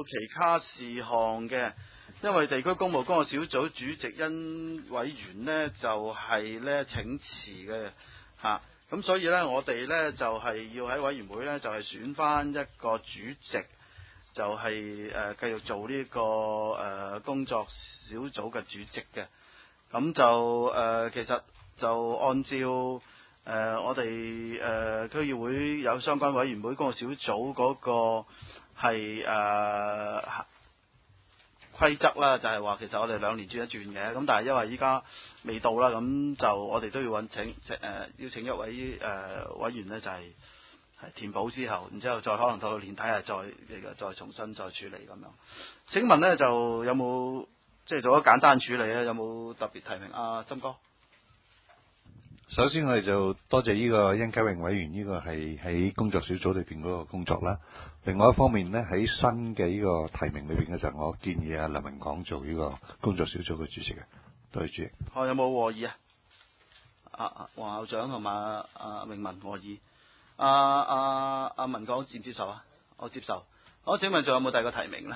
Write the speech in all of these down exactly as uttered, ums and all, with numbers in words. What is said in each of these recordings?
其他事項嘅，因為地區工務工作小組主席因委員呢就係、是、呢請辭嘅嚇，咁、啊、所以呢，我哋呢就係、是、要喺委員會呢就係、是、選翻一個主席，就係、是、誒、呃、繼續做呢、這個誒、呃、工作小組嘅主席嘅，咁就誒、呃、其實就按照誒、呃、我哋誒、呃、區議會有相關委員會工作小組嗰、那個。係誒、呃、規則啦，就係、是、話其實我哋兩年轉一轉嘅，咁但係因為依家未到啦，咁就我哋都要揾請誒、呃、邀請一位誒、呃、委員呢，就係、是、係填補之後，然之後再可能到到年底係再再重新再處理咁樣。請問呢，就有冇即係做咗簡單處理咧？有冇特別提名啊？森哥？ 首先我哋就多謝呢個殷啟榮委員，呢個係喺工作小組裏邊嗰個工作啦。另外一方面呢，喺新嘅呢個提名裏邊嘅時候，我建議阿梁文廣做呢個工作小組嘅主席嘅。多謝主席。 哦，有冇和議啊？阿阿黃校長同埋阿明文和議。阿阿阿文廣接唔接受啊？我接受。我請問仲有冇第二個提名呢？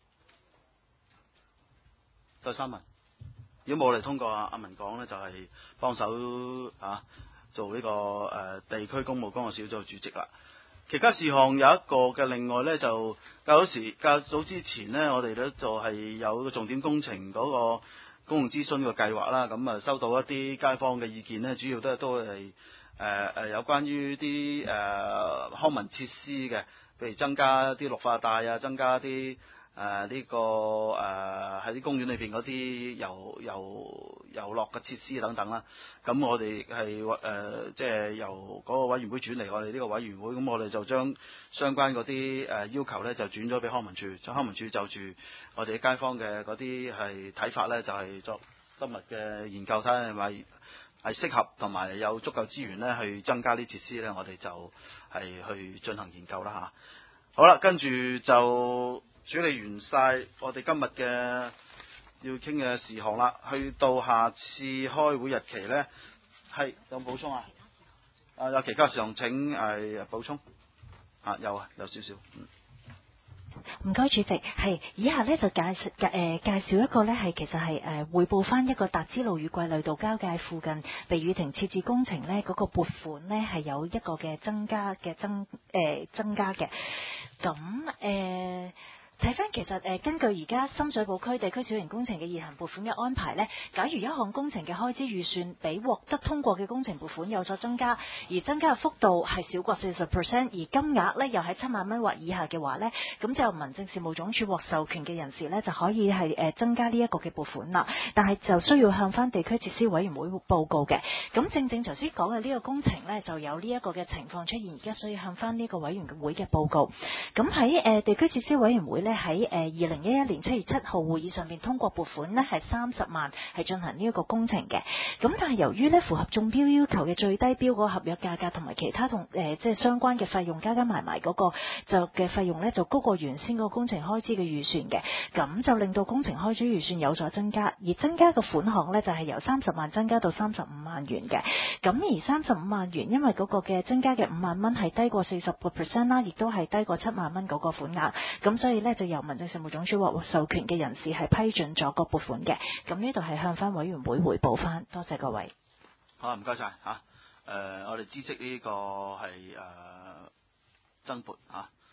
第三問。如果冇嚟通過阿阿文廣呢，就係、是、幫手啊做呢、這個誒、呃、地區工務工作小組主席啦。其他事項有一個嘅，另外呢，就較早時較早之前呢，我哋咧就係、是、有個重點工程嗰個公共諮詢嘅計劃啦。咁啊收到一啲街坊嘅意見呢，主要都係都係誒誒有關於啲誒康文設施嘅，譬如增加啲綠化帶啊，增加啲。誒呢、呃這個誒喺啲公園裏邊嗰啲遊遊遊樂嘅設施等等啦，咁我哋係誒即係由嗰個委員會轉嚟我哋呢個委員會，咁我哋就將相關嗰啲誒要求呢，就轉咗俾康文署，就康文署就住我哋街坊嘅嗰啲係睇法呢，就係、是、作深入嘅研究，睇下係咪係適合同埋有足夠資源呢去增加啲設施呢，我哋就係去進行研究啦嚇。好啦，跟住就。處理完晒我哋今日嘅要傾嘅事項啦，去到下次開會日期呢，係有冇補充啊？啊有其他事項請係補充啊？有啊，有少少。嗯唔該，主席，係以下呢就介紹介誒介紹一個呢係其實係誒匯報翻一個達之路與桂類道交界附近避雨亭設置工程呢嗰、那個撥款呢係有一個嘅增加嘅增誒、呃、增加嘅，咁誒。睇翻其實誒、呃，根據而家深水埗區地區小型工程嘅現行撥款嘅安排呢，假如一項工程嘅開支預算比獲得通過嘅工程撥款有所增加，而增加嘅幅度係少過四十 percent， 而金額呢又喺七萬蚊或以下嘅話呢，咁就民政事務總署獲授權嘅人士呢就可以係誒、呃、增加呢一個嘅撥款啦。但係就需要向翻地區設施委員會報告嘅。咁正正頭先講嘅呢個工程呢，就有呢一個嘅情況出現，而家需要向翻呢個委員會嘅報告。咁喺誒地區設施委員會呢喺誒二零一一年七月七號會議上面通過撥款呢係三十萬係進行呢一個工程嘅。咁但係由於呢符合中標要求嘅最低標嗰個合約價格同埋其他同誒、呃、即係相關嘅費用加加埋埋嗰個就嘅費用呢就高過原先個工程開支嘅預算嘅，咁就令到工程開支預算有所增加，而增加嘅款項呢就係由三十萬增加到三十五萬元嘅。咁而三十五萬元因為嗰個嘅增加嘅五萬蚊係低過四十個 percent 啦，亦都係低過七萬蚊嗰個款額，咁所以呢就由民政事務總署獲授權嘅人士係批准咗個撥款嘅。咁呢度係向翻委員會匯報翻，多謝各位。 好啊，唔該晒嚇。誒、呃，我哋知悉呢個係誒增撥嚇。